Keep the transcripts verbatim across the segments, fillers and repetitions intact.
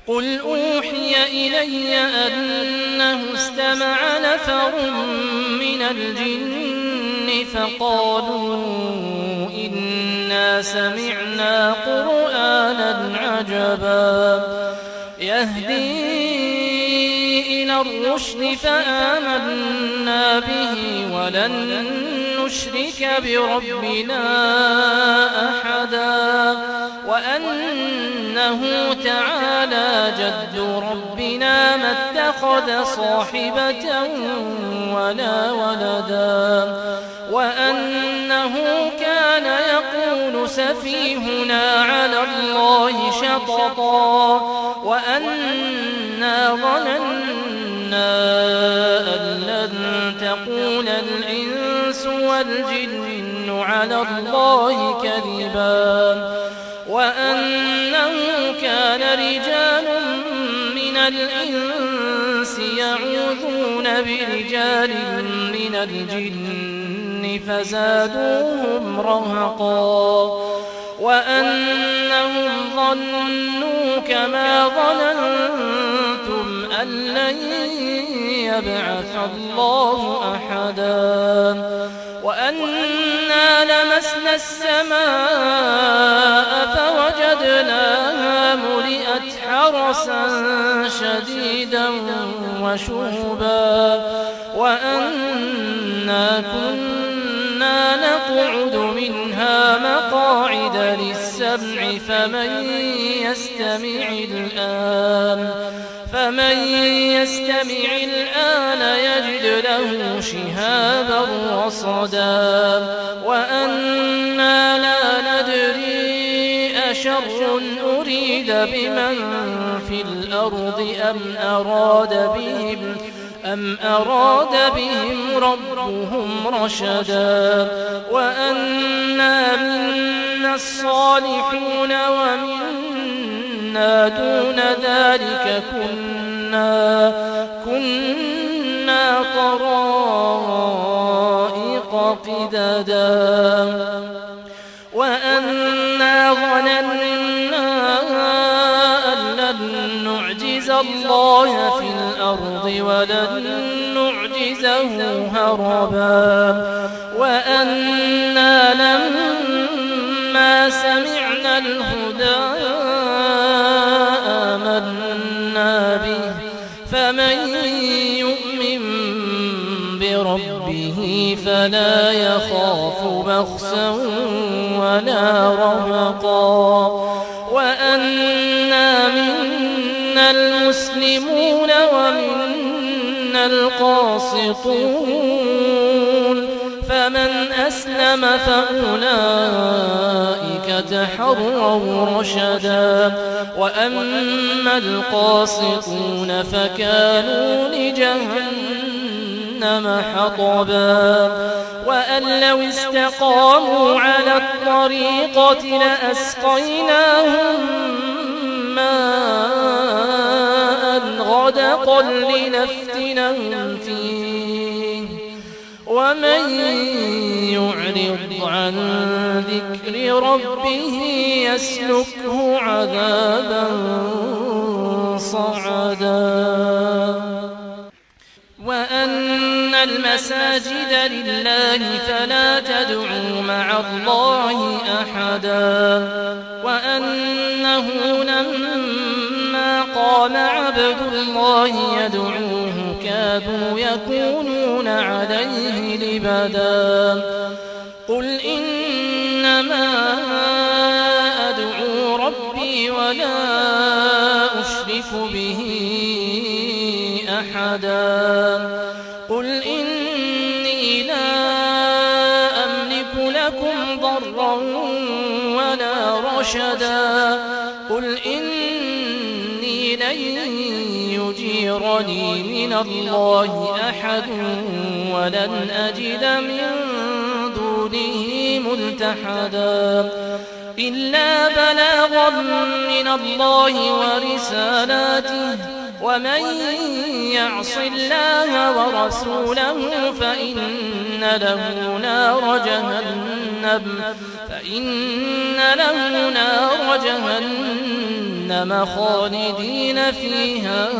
قل أوحي إلي أنه استمع نفر من الجن فقالوا إنا سمعنا قرآنا عجبا يهدي إلى الرشد فآمنا به ولن نشرك بربنا أحدا وأنه تعالى جد ربنا ما اتخذ صاحبة ولا ولدا وأنه كان يقول سفيهنا على الله شططا وأنا ظننا أن لن تقول الإنس والجن على الله كذبا وأنه كان رجال من الإنس يعوذون برجال من الجن فزادوهم رهقا وأنهم ظنوا كما ظننتم أن لن يبعث الله أحدا وأنا لمسنا السماء فوجدناها ملئت حرسا شديدا وشهبا وأنا كنا نقعد منها مقاعد للسمع فمن يستمع الآن فمن يستمع الآن يجد له شهابا رصدا وأنا لا ندري أشر أريد بمن في الأرض أم أراد بهم أم أراد بهم ربهم رشدا وأنا منا الصالحون ومنا دون ذلك كنا كنا طرائق قددا وأنا ظننا أن لن نعجز الله في الأرض ولن نعجزه هربا وأنا لما سمعنا الهدى آمنا به فمن يؤمن بربه فلا يخاف بخسا ولا رهقا وأنا منا المسلمون ومنا القاسطون فمن أسلم فأولئك تحروا رشدا وأما القاسطون فكانوا لجهنم حطبا وأن لو استقاموا على الطريقة لأسقيناهم ماء غدقا لنفتنهم فيه ومن يعرض عن ذكر ربه يسلكه عذابا صعدا وأن المساجد لله فلا تدعوا مع الله أحدا وأنه لما قام عبد الله يدعوه كادوا يكونون عليه لبدا قل إنما أدعو ربي ولا أشرك به أحدا قل إني لا أملك لكم ضرا ولا رشدا قل إني لن يجيرني من الله أحد ولن أجد من دونه ملتحدا إلا بلاغا من الله ورسالاته ومن يعص الله ورسوله فإن له نار جهنم فإن له نار جهنم جهنم خالدين فيها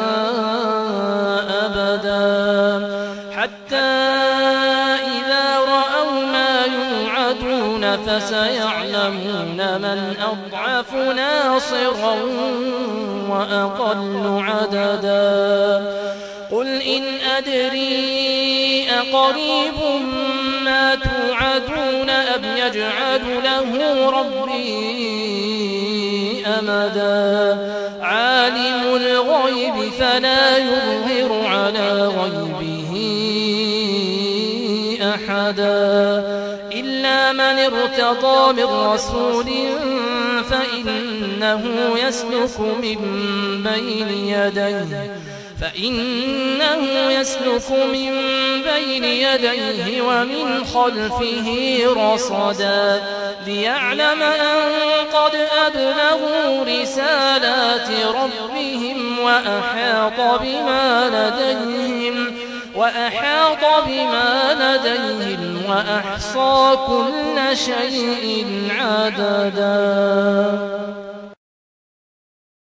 أبدا حتى إذا رأوا ما يوعدون فسيعلمون من أضعف ناصرا وأقل عددا قل إن أدري أقريب ما توعدون أم يجعل له ربي أمدا عالم الغيب فلا يظهر على غيبه أحدا إلا من ارتضى من رسول فإنه يسلك من بين يديه فإنه يسلك من بين يديه ومن خلفه رصدا ليعلم أن قد أبلغوا رسالات ربهم وأحاط بما لديهم وأحاط بما لديهم وأحصى كل شيء عددا.